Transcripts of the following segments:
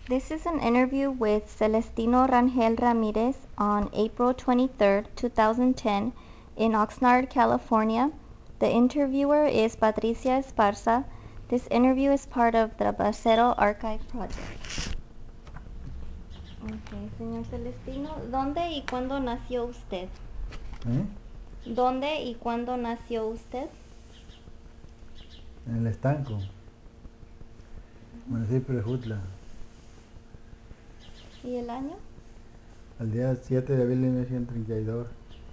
This is an interview with Celestino Rangel Ramirez on April 23rd, 2010 in Oxnard, California. The interviewer is Patricia Esparza. This interview is part of the Bracero Archive Project. Okay, señor Celestino, ¿dónde y cuándo nació usted? ¿Dónde y cuándo nació usted? En el Estanco, municipio de Jutla, ¿Y el año? al día 7 de abril de 1932.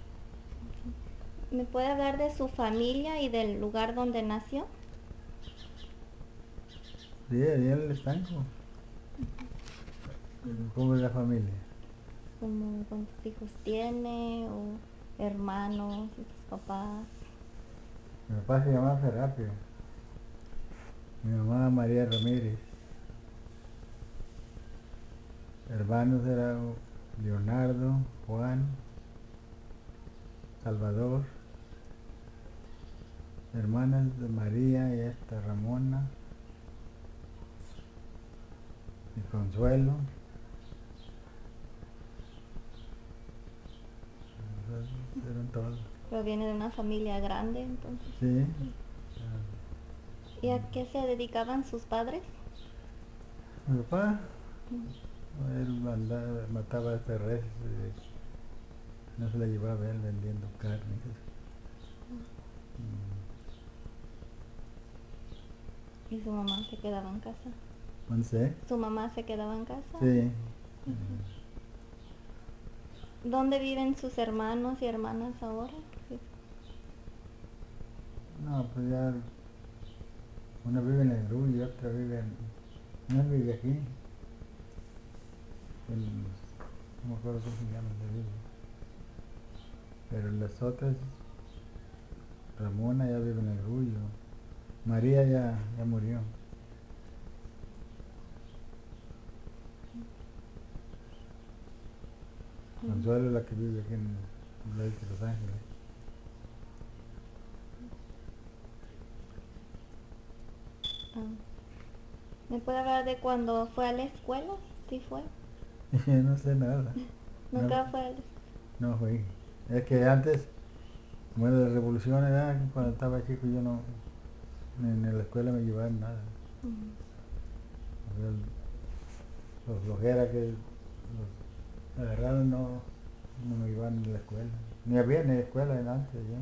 ¿Me puede hablar de su familia y del lugar donde nació? Sí, allá en el Estanco. ¿Cómo es la familia? Como cuántos hijos tiene o hermanos, sus papás. Mi papá se llamaba Serapio, mi mamá María Ramírez. Hermanos eran Leonardo, Juan, Salvador. Hermanas de María y esta Ramona y Consuelo. Eran todos. Pero viene de una familia grande, entonces. Sí. ¿Y a qué se dedicaban sus padres? Mi papá, él mataba res, no se la llevaba él vendiendo carne. ¿Y su mamá se quedaba en casa? ¿No sé? ¿Su mamá se quedaba en casa? Sí. ¿Dónde viven sus hermanos y hermanas ahora? No, pues ya una vive en el Grullo y otra vive una vive aquí. No me acuerdo cómo se llama donde vive. Pero las otras, Ramona ya vive en el Grullo. María ya murió. Consuelo es la que vive aquí en Los Ángeles. ¿Me puede hablar de cuando fue a la escuela? ¿Sí fue? No sé nada. ¿Nunca fue a la escuela? No fui. Es que antes, como era la revolución, cuando estaba chico yo no, en la escuela me llevaban nada. Los flojera que los agarraron no me llevaban a la escuela. Ni había ni escuela antes ya.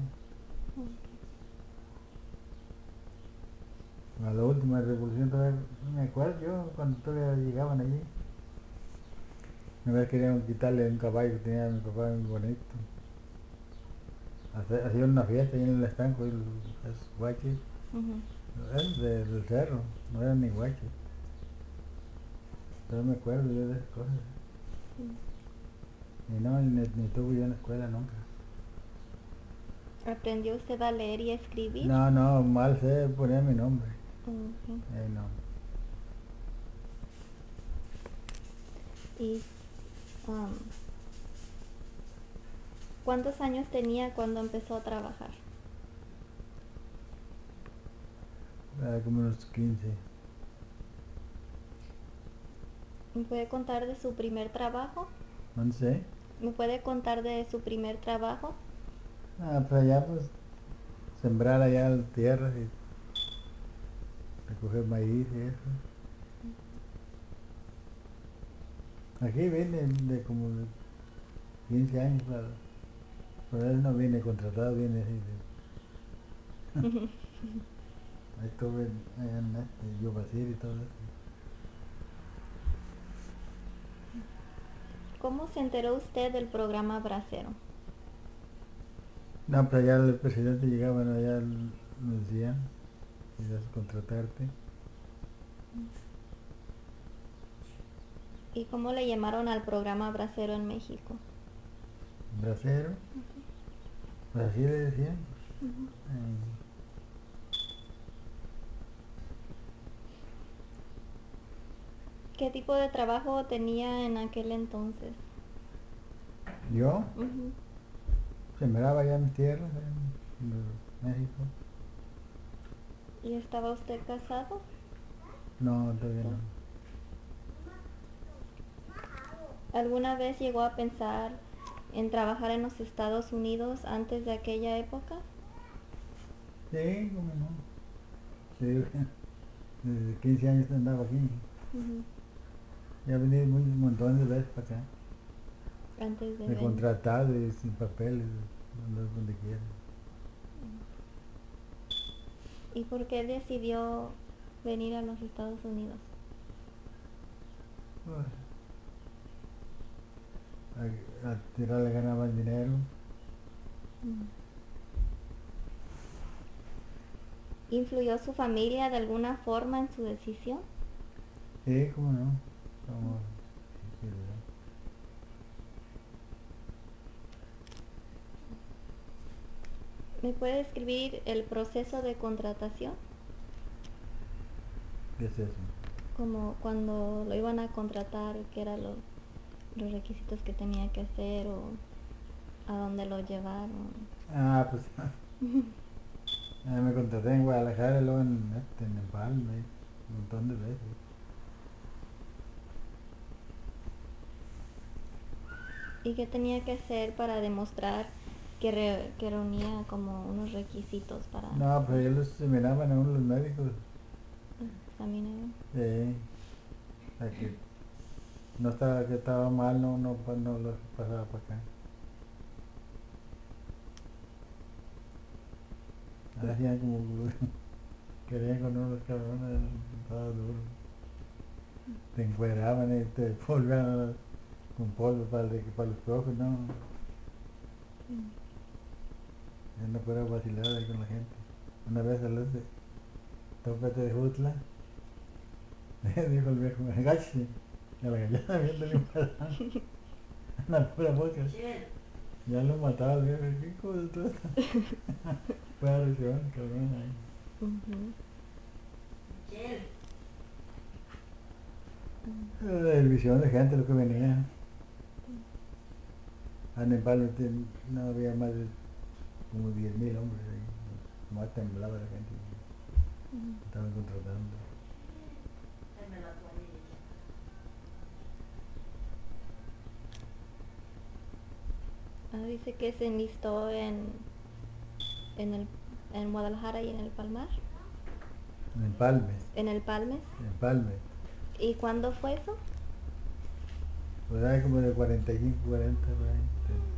A la última revolución todavía me acuerdo yo cuando todavía llegaban allí. Una vez querían quitarle un caballo que tenía mi papá muy bonito. Hacían una fiesta ahí en el estanco y los guaches. Eran del cerro, no eran ni guaches. Pero me acuerdo yo de esas cosas. Y no, ni tuve yo en la escuela nunca. ¿Aprendió usted a leer y a escribir? No, mal sé poner mi nombre. No. ¿Y cuántos años tenía cuando empezó a trabajar? Como unos 15. ¿Me puede contar de su primer trabajo? No sé. ¿Me puede contar de su primer trabajo? Pues allá pues sembrar allá las tierras y recoger maíz y eso. Aquí vine de como de 15 años, pero él no viene contratado, viene así. Ahí estuve allá en Yubasir y todo eso. ¿Cómo se enteró usted del programa Bracero? No, pues allá el presidente llegaba, allá nos decían, querías contratarte. ¿Y cómo le llamaron al programa Bracero en México? Bracero, pues así le decían. ¿Qué tipo de trabajo tenía en aquel entonces? Yo sembraba allá en tierras, en México. ¿Y estaba usted casado? No, todavía no. ¿Alguna vez llegó a pensar en trabajar en los Estados Unidos antes de aquella época? Sí, cómo no. Sí, desde 15 años andaba aquí. Ujú. Ya vení un montón de veces para acá. Antes de Me venir. contratado y sin papeles, andar donde quiera. ¿Y por qué decidió venir a los Estados Unidos? Pues, a tirarle ganar más dinero. Mm. ¿Influyó su familia de alguna forma en su decisión? Sí, cómo no. Como, sí, ¿verdad? ¿Me puede describir el proceso de contratación? ¿Qué es eso? Como cuando lo iban a contratar, qué eran los requisitos que tenía que hacer o a dónde lo llevaron. Ah, pues me contraté en Guadalajara, luego en Empalme, un montón de veces. ¿Y qué tenía que hacer para demostrar que reunía como unos requisitos para No, pues ellos los examinaban a uno los médicos. examinar? A que no estaba, que estaba mal, no, no, pues no los pasaba para acá. Hacían como querían con uno los cabrones, estaba duro. Te encueraban y te polveaban con polvo para los ojos, no. Yo no fuera vacilar ahí con la gente. Una vez a los de Tópete de Jutla, dijo el viejo, agáchese. Y a la gallina viéndole un pedazo, una pura boca. Ya lo mataba el viejo, ¿qué cosa de todo esto? Fue a risión, cabrón, ahí. Ujú. El visión de gente lo que venía. A Nepal no había más de como 10.000 hombres ahí. Más temblaba la gente. Estaban contratando. Dice que se enlistó en el en Guadalajara y en el Palmar, En Empalme, en el Palmes. Empalme. ¿Y cuándo fue eso? Pues hay como de 45, 40 por ahí.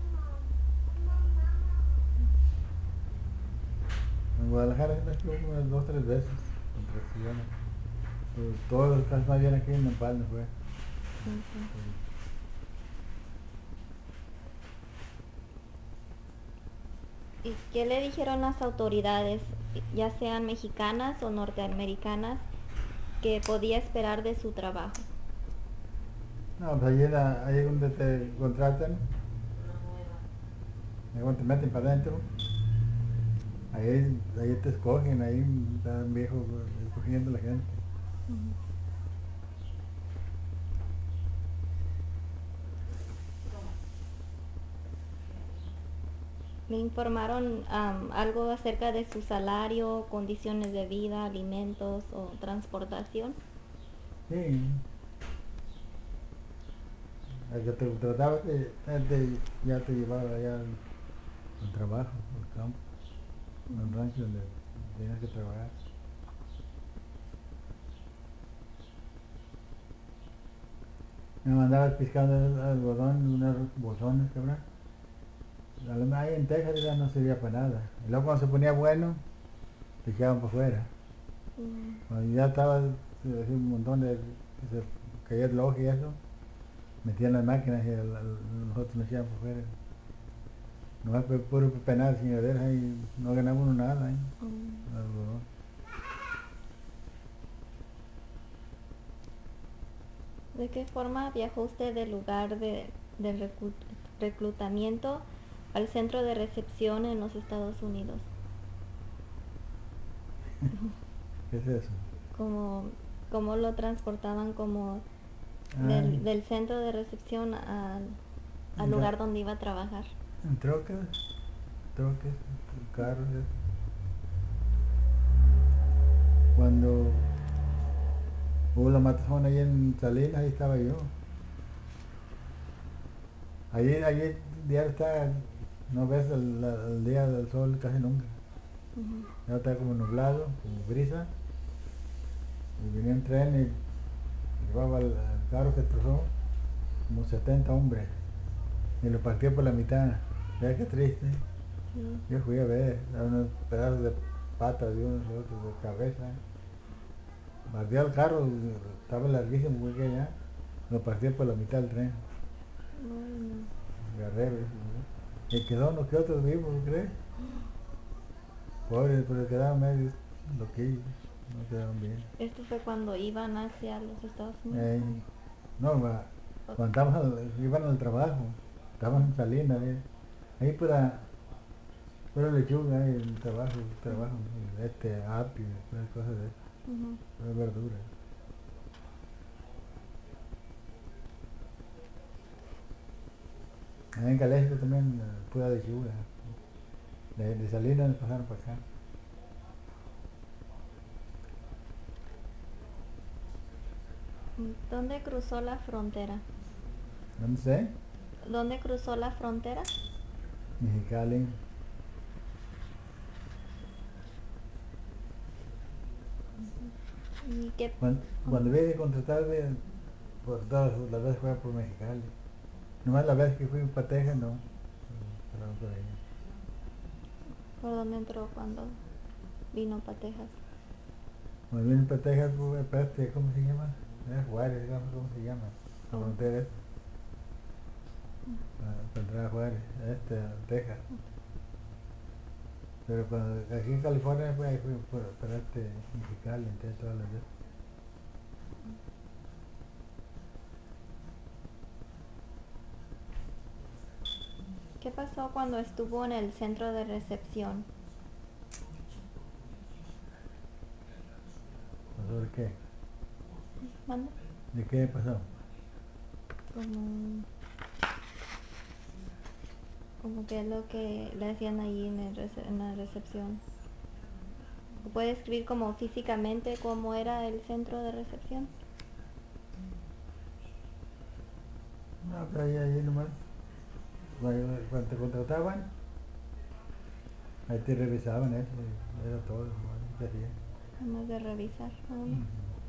En Guadalajara estuvo como unas 2, 3 veces. Contrataciones. Pero todos los casos más bien aquí en Empalme fue. Ujú. ¿Y qué le dijeron las autoridades, ya sean mexicanas o norteamericanas, que podía esperar de su trabajo? No, pues ahí es donde te contratan, ahí donde te meten para adentro. Ahí te escogen, ahí están viejos escogiendo la gente. Ujú. ¿Le informaron algo acerca de su salario, condiciones de vida, alimentos o transportación? Sí, el que te trataba ya te llevaba allá al trabajo, al campo, al rancho donde tenías que trabajar. Me mandaba pescando el algodón, unos bolsones, cabrón. Ahí en Texas ya no servía para nada. Y luego cuando se ponía bueno, te echaban para afuera. Mm. Cuando ya estaba así un montón de, que se caía el ojo y eso, metían las máquinas y nosotros nos echaban para afuera. No fue puro penal, señoreras, y no ganamos uno nada ahí. Mm. Algodón. ¿De qué forma viajó usted del lugar del reclutamiento al centro de recepción en los Estados Unidos? ¿Qué es eso? ¿Cómo, cómo lo transportaban como Ah, del centro de recepción al en, lugar donde iba a trabajar? en troques, carros. Eso. Cuando hubo la matazón ahí en Salinas, ahí estaba yo. Allí diario está, no ves el día del sol casi nunca. Ujú. Ya está como nublado, como brisa. Y venía un tren y llevaba el carro que trozó como 70 hombres. Y lo partió por la mitad. Vea qué triste. Sí. Yo fui a ver, a unos pedazos de patas de unos y otros, de cabeza. Partió el carro, estaba larguísimo porque allá. Lo partió por la mitad del tren. Ay, no. Guerrero. Y quedó uno que otro vivo, ¿crees? Pobres, pero quedaron medio loquillos. No quedaron bien. Esto fue cuando iban hacia los Estados Unidos. Eh, no, O- cuando iban al trabajo, estaban en Salinas, ahí pura lechuga, el trabajo, apio, puras cosas de eso, Ujú. puras verduras. Ahí en Calesco también, pura lechuga. De Salinas pasaron para acá. ¿Dónde cruzó la frontera? ¿Dónde sé? ¿Dónde cruzó la frontera? Mexicali. ¿Y qué? Cuando vi de contratar, por todas las veces fue por Mexicali. Nomás la vez que fui para Texas, no. Pero por ahí. ¿Por dónde entró cuando vino para Texas? Cuando vine para Texas, ¿cómo se llama? Era Juárez, digamos, ¿cómo se llama? La Oh, frontera esta, para entrar a Juárez, a Texas. Pero cuando aquí en California, pues ahí fui por Mexicali, entré todas las veces. ¿qué pasó cuando estuvo en el centro de recepción? ¿Sobre qué? ¿Mande? ¿De qué pasó? Como, como qué es lo que le hacían ahí en la recepción. ¿Puede escribir como físicamente cómo era el centro de recepción? No, pero ahí nomás, cuando te contrataban, ahí te revisaban eso, y era todo, nomás, ¿qué hacían? Además de revisar, nada más.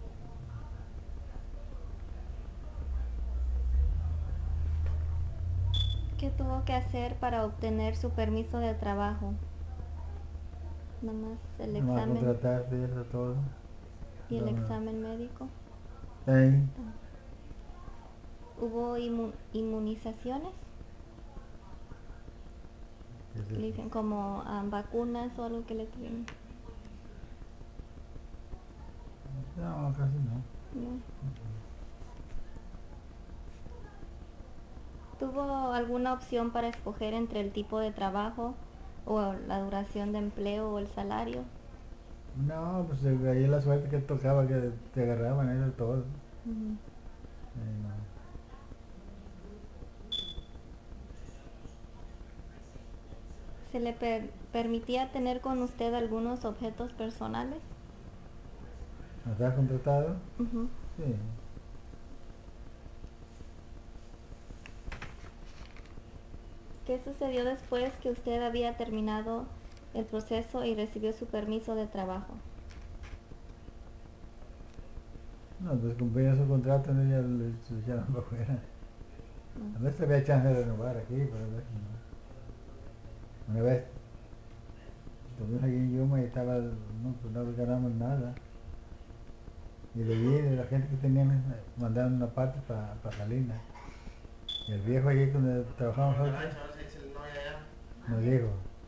¿Qué tuvo que hacer para obtener su permiso de trabajo? Nada más el Nomás examen contratarte y eso todo. y el No, examen médico. ahí, ¿Hubo inmunizaciones? ¿qué es Que le eso? dicen como vacunas o algo que le tuvieron. No, casi no. ¿No? ¿Tuvo alguna opción para escoger entre el tipo de trabajo o la duración de empleo o el salario? No, pues ahí la suerte que tocaba que te agarraban, eso todo. Ujú. No. ¿Se le permitía tener con usted algunos objetos personales? ¿No estás contratado? Ujú. Sí. ¿Qué sucedió después que usted había terminado el proceso y recibió su permiso de trabajo? No, pues cumplía su contrato, ¿no? Ya lo echaron para afuera. No. A veces había chance de renovar aquí, pero a veces no. Una vez estuvimos aquí en Yuma y no, pues no ganamos nada. Y de allí, de la gente que tenían, mandaron una parte para Salinas. Y el viejo allí donde trabajamos nosotros nos dijo,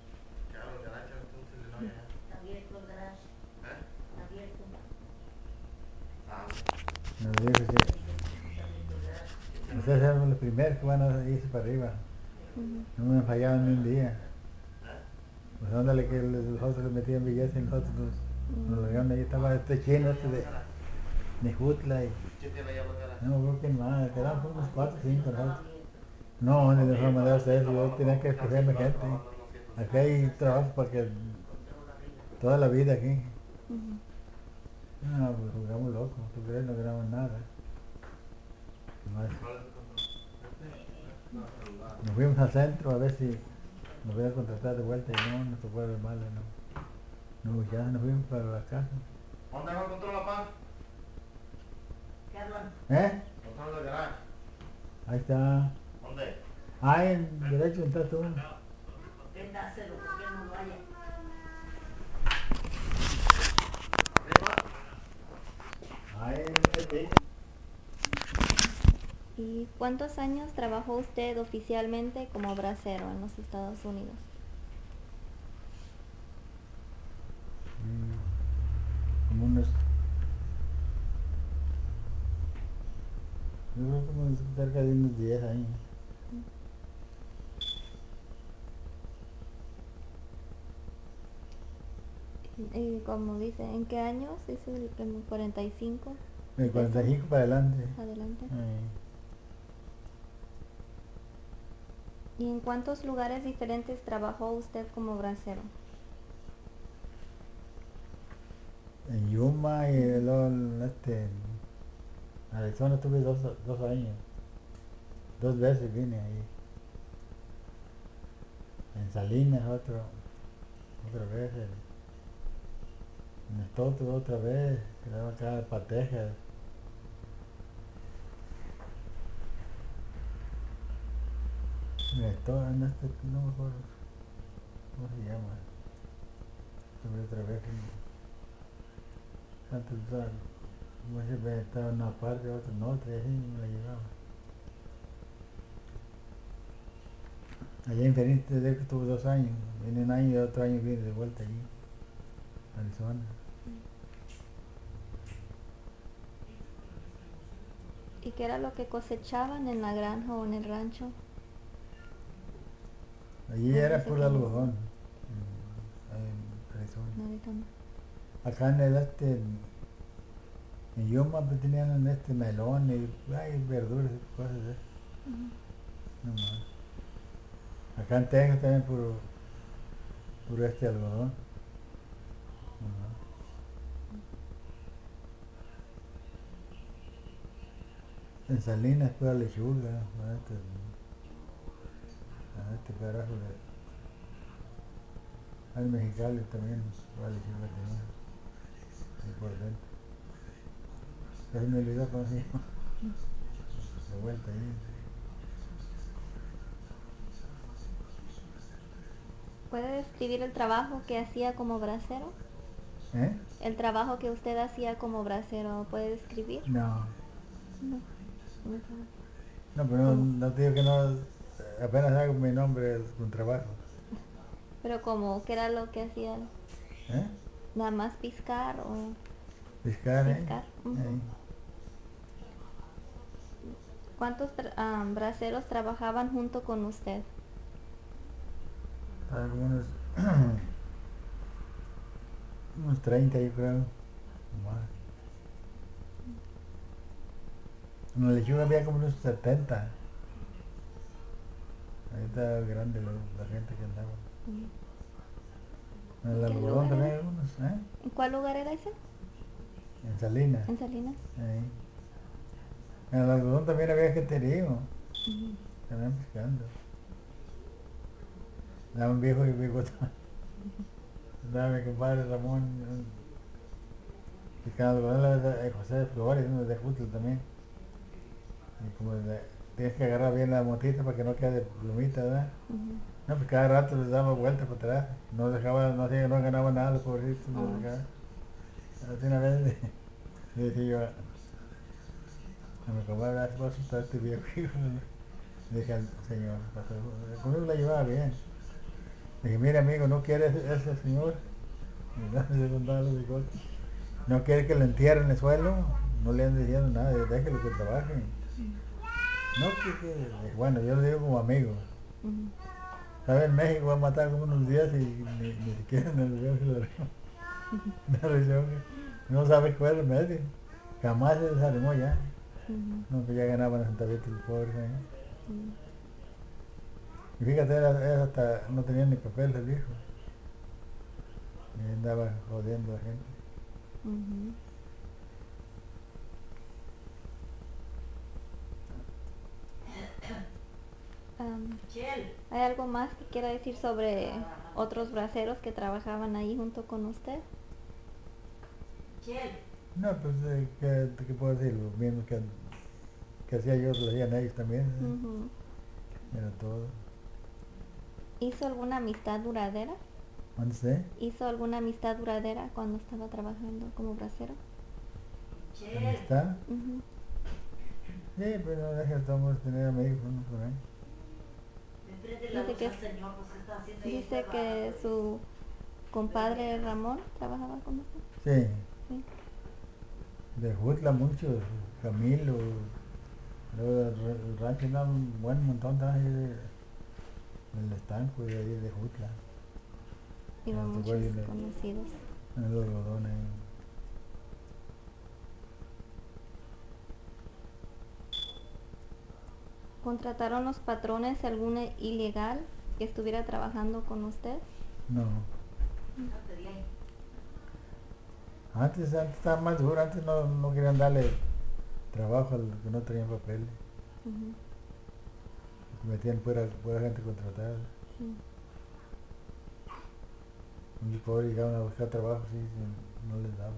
sí, ustedes eran los primeros que van a irse para arriba. Ujú. No me fallaban ni un día. Pues ándale que los otros le metían billetes y nosotros nos Mm. largaron ahí. Estaba este chino de Jutla y no me acuerdo quién más. Quedaban unos 4 o 5 nosotros. No, ni de forma manera ustedes, yo tenía que escogerme gente. Aquí hay trabajo para que toda la vida aquí. Ujú. No, pues jugamos locos, ¿tú crees? No ganamos nada. Nomás Nos fuimos al centro a ver si nos iban a contratar de vuelta y no, nos tocó el mal, no hubo chance, nos fuimos para la casa. ¿Dónde no encontró la paz? ¿Eh? Control del garaje. Ahí está. ¿Dónde? Ahí en derecho está tú. Véndaselo porque no vaya. Ahí en ¿Y cuántos años trabajó usted oficialmente como bracero en los Estados Unidos? como unos, yo creo como cerca de unos 10 años. Y como dice, ¿en qué años? Dice el 45 De 45 para adelante. adelante. Ahí. ¿Y en cuántos lugares diferentes trabajó usted como bracero? En Yuma y luego en Arizona tuve 2 años. 2 veces vine ahí. En Salinas otra vez. En Estoto otra vez. Quedaba acá para Texas. En Estoto, no me acuerdo cómo se llama. Tuve otra vez. Antes muchas veces estaba en una parte, otra en otra, y así me la llevaba. Allá en Phoenix desde que estuve 2 años. Vine un año y otro año vine de vuelta allí, a Arizona. ¿Y qué era lo que cosechaban en la granja o en el rancho? Allí ¿Dónde era se puro quedó? algodón, en Arizona. No, ahorita no. Acá en en Yuma pues, tenían melón y verduras y cosas de esas. No más. Acá en Texas también puro algodón. No más. En Salinas pura lechuga, carajo al Mexicali también, pura lechuga tenía, ahí por dentro. Casi me olvidó cómo se llama, de vuelta ahí. ¿Puede describir el trabajo que hacía como bracero? ¿Eh? El trabajo que usted hacía como bracero, ¿puede describir? No, No. No sabe. no, pero no, ¿Cómo? no te digo que no, apenas hago mi nombre con trabajo. Pero como, ¿qué era lo que hacía? ¿Eh? ¿Nada más piscar o Pescar, ¿eh? piscar? Ujú. ¿Cuántos braceros trabajaban junto con usted? Algunos, unos 30 yo creo, más. En la lechuga había como unos 70. Ahí está grande la gente que andaba. En el ¿Qué algodón lugar también era? algunos, ¿eh? ¿En cuál lugar era ese? En Salinas. ¿En Salinas? Ahí. En el algodón también había genterío, Ujú. también pescando. Andaba un viejo y bigotón. Andaba mi compadre Ramón, pescando algodón, José Flores, uno de Jutla también. Y como tienes que agarrar bien la motita para que no quede plumita, ¿verdad? Ujú. No, pues cada rato les daba vueltas para atrás. No dejaba, no, no ganaba nada los pobrecitos. No Oh. dejaba. Así una vez le decía yo a mi compadre, vas a asustar a este viejo hijo. Le dije al señor, pastor, conmigo la llevaba bien. Le dije, mire amigo, ¿no quiere ese señor? Y no, se contaba los bigotes. No quiere que lo entierren en el suelo. No le ande diciendo nada, déjelo que trabaje. No, bueno, yo lo digo como amigo. Ujú. ¿Sabes? En México va a matar como unos días y ni siquiera en el video se lo no sabe cuál es el medio. Jamás se desanimó ya. Ujú. No, pues ya ganaban centavitos el pobre. ¿Eh? Ujú. Y fíjate, era hasta no tenía ni papel el hijo. Y andaba jodiendo a la gente. Ujú. Michelle. ¿Hay algo más que quiera decir sobre otros braceros que trabajaban ahí junto con usted? Michelle. No, pues, ¿qué puedo decir? Lo mismo que hacía yo, lo hacían ellos también. Ujú. Era todo. ¿Hizo alguna amistad duradera? ¿Dónde sé? ¿Hizo alguna amistad duradera cuando estaba trabajando como bracero? Michelle. ¿Está? Ujú. Sí, pero no deja de todos tener amigos uno por ahí. Enfrente de la Dice luz que, al Señor, pues, ¿qué está haciendo ahí? dice que su compadre Ramón trabajaba con usted. Sí, Sí. de Jutla mucho, Camilo, luego el rancho anda un buen montón de ahí del estanco y de ahí de Jutla. Iban Se muchos fue bien conocidos. en el algodón ahí. ¿Contrataron los patrones alguna ilegal que estuviera trabajando con usted? No, Salte de ahí. antes estaba más duro, antes no querían darle trabajo a los que no tenían papeles, Ujú. metían pura gente contratada. Sí. Y pobre llegaban a buscar trabajo, sí, no les daban.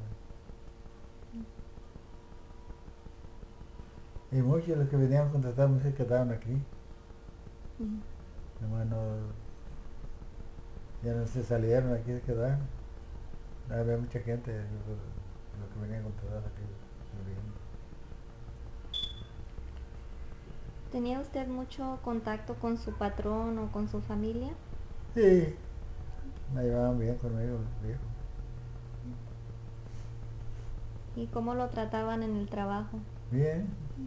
Y muchos de los que venían contratados se quedaron aquí, Ujú. nomás ya no se salieron, aquí se quedaron. Había mucha gente, los que venían contratados aquí viviendo. ¿Tenía usted mucho contacto con su patrón o con su familia? Sí, me llevaban bien conmigo los viejos. ¿Y cómo lo trataban en el trabajo? Bien,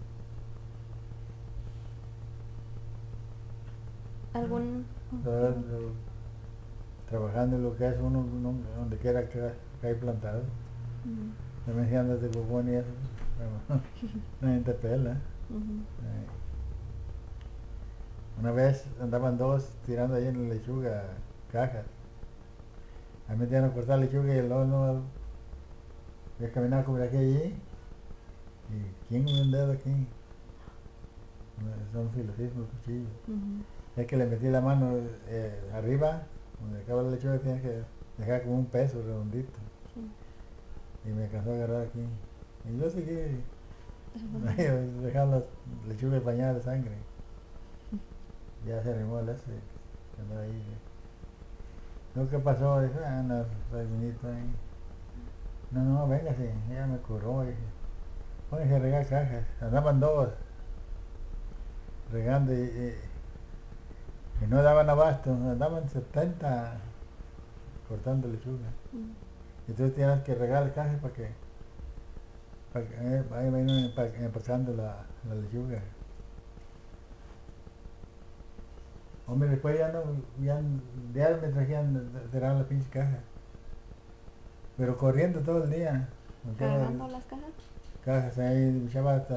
¿Algún...? todos, trabajando en lo que hace uno donde quiera que hay plantado. Ujú. También si andas de bobón y eso, pero nadie te pela. Ujú. Una vez andaban dos tirando ahí en la lechuga cajas. A mí me metieron a cortar lechuga y luego no, yo caminaba como de aquí allí. ¿Y quién me un dedo aquí? Son filosísimos los cuchillos. Ujú. Es que le metí la mano arriba, donde acaba la lechuga, tienes que dejar como un peso redondito. Sí. Y me alcanzó a agarrar aquí. Y yo seguí Trabajando. dejando las lechugas bañadas de sangre. Ya se arrimó el ese que andaba ahí. Lo que pasó, dije, no, minito ahí. No, véngase, ella me curó. Dije, póngase a regar cajas. Andaban dos regando y no daban abasto, andaban 70 cortando lechuga. Ujú. Y tú tienes que regar cajas para que ahí vayan empacando la lechuga. Hombre, después ya no, ya me trajían cerrar la pinche caja. Pero corriendo todo el día. Echaba ¿Cargando las cajas? cajas ahí, echaba hasta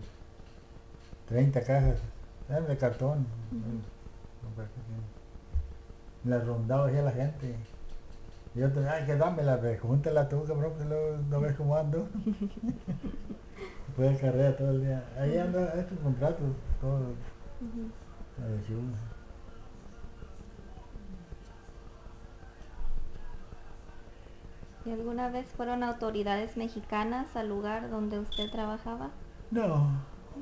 30 cajas. Eran de cartón. Ujú. Las rondaba así a la gente. Y yo te ay, que dámela, júntala tú, cabrón, pues luego no ves cómo ando. Puedes carrera todo el día. Ahí Ujú. anda estos contratos, todos Ujú. los chulos. ¿Y alguna vez fueron autoridades mexicanas al lugar donde usted trabajaba? No,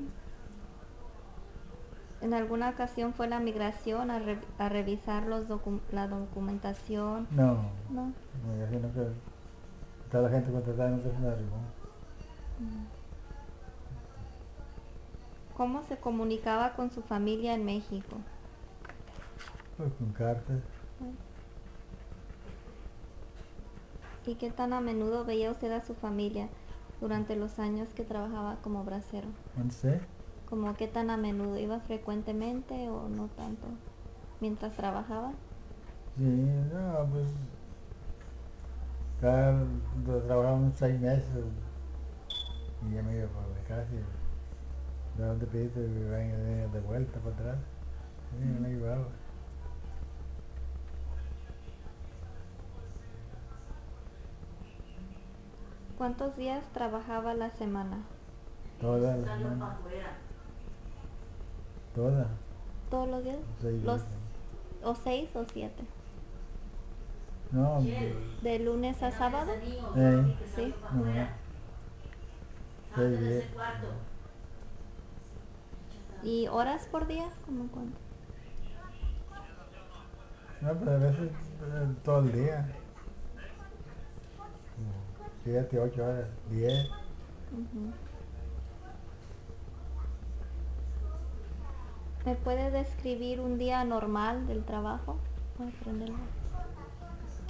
¿En alguna ocasión fue la migración a revisar la documentación? no, No. no, así no creo. Toda la gente contratada nunca se me arribó. Mm. ¿Cómo se comunicaba con su familia en México? Pues con cartas. ¿Y qué tan a menudo veía usted a su familia durante los años que trabajaba como bracero? ¿Dónde sé? ¿Como qué tan a menudo? ¿Iba frecuentemente o no tanto mientras trabajaba? Sí, no, pues cada, trabajaba unos 6 meses y ya me iba para la casa y daba un pedito y me venía de vuelta para atrás. Sí, me ayudaba. ¿Cuántos días trabajaba a la semana? Toda la Salió para semana, afuera. toda. ¿Todos los días? 6 Los, días. ¿O 6 o 7? No, ¿De lunes a sábado? Sí. nomás. 6 días. ¿Y horas por día? ¿Cómo cuánto? No, pero a veces todo el día. 7, 8 horas, 10. Ujú. ¿Me puede describir un día normal del trabajo? Voy a prenderlo.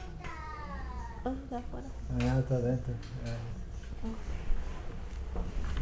Oh, está afuera. Allá está adentro. Oh.